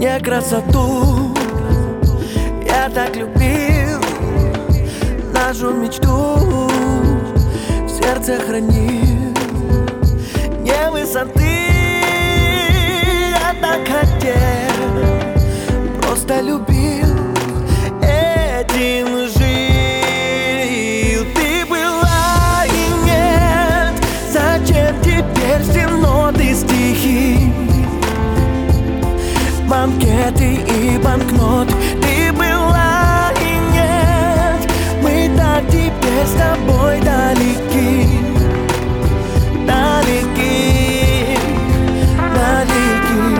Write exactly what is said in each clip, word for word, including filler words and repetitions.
мне красоту. Я так любил нашу мечту, в сердце хранил не высоты. Я так хотел, просто любил, этим жил. Ты была и нет, зачем теперь все ноты, стихи, банкеты и банкнот? Ты была и нет, мы так теперь с тобой далеки, далеки, далеки.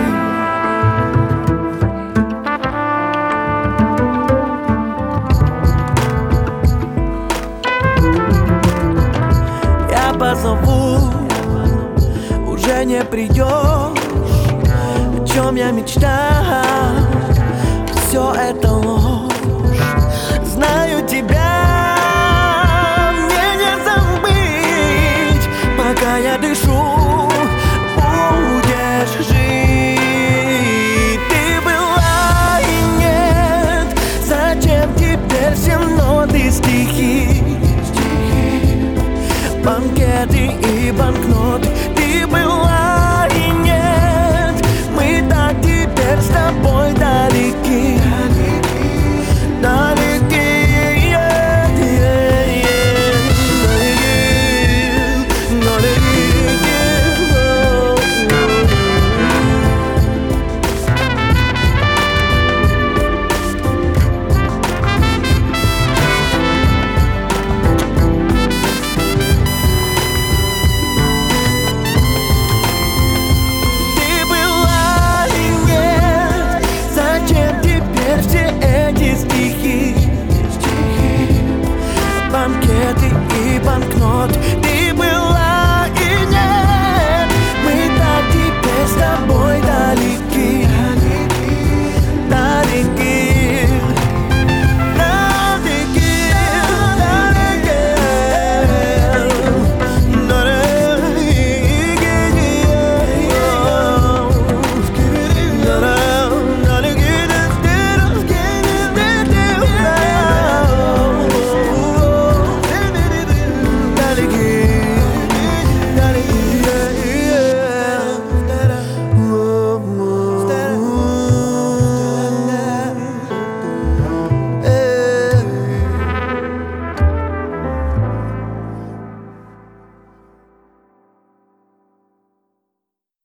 Я позову, уже не придешь. О чем я мечтал, все это ложь. Знаю тебя, мне не забыть, пока я дышу, будешь жить. Ты была и нет, зачем теперь все ноты, стихи, банкеты и банкнот? Ты была и нет, мы так теперь с тобой далеки, далеки, yeah, yeah, yeah, далеки, банкеты и банкнот.